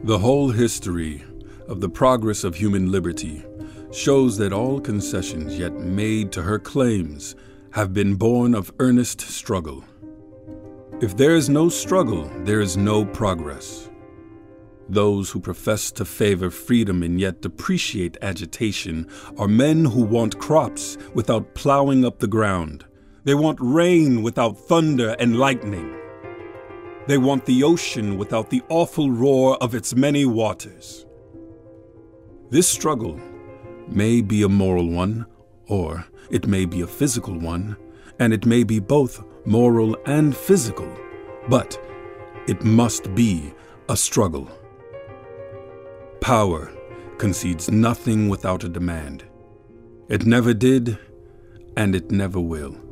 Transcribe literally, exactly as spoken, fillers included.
The whole history of the progress of human liberty shows that all concessions yet made to her claims have been born of earnest struggle. If there is no struggle, there is no progress. Those who profess to favor freedom and yet depreciate agitation are men who want crops without plowing up the ground. They want rain without thunder and lightning. They want the ocean without the awful roar of its many waters. This struggle may be a moral one, or it may be a physical one, and it may be both moral and physical, but it must be a struggle. Power concedes nothing without a demand. It never did, and it never will.